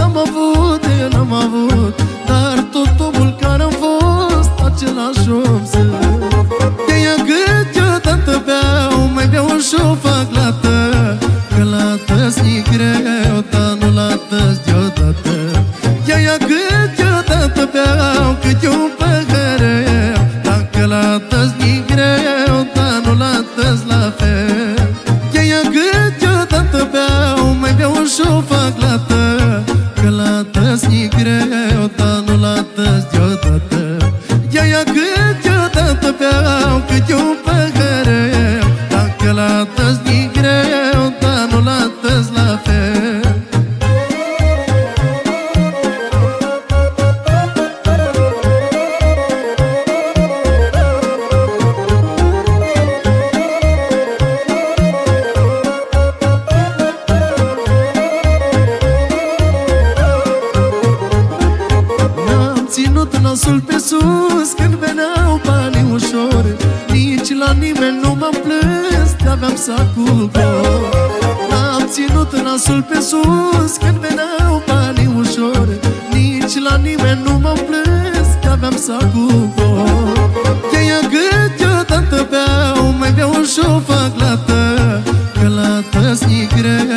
n-am avut, eu n-am avut, dar tot omul care am fost același om sunt. De ea câteodată beau, mai beau și-o fac lată, că lată-s-i greu, dar nu lată-s deodată. De ea câteodată beau, câte un păhăreu, dacă lată-s-i greu, dar nu lată-s la fel. De ea câteodată beau, mai beau și-o fac lată, că lată-s-i greu, dar nu lată-s deodată. De ea câteodată beau, câte un păhăreu, dacă lată-s-i greu, dar nu lată-s la fel. Ținut nasul pe sus când veneau banii ușor, nici la nimeni nu m-am plâns, de-aveam sacul gol. N-am ținut nasul pe sus când veneau banii ușor, nici la nimeni nu m-am plâns, de-aveam sacul gol. De ea câteodată beau, mai beau și-o fac lată, că lată-s-i greu,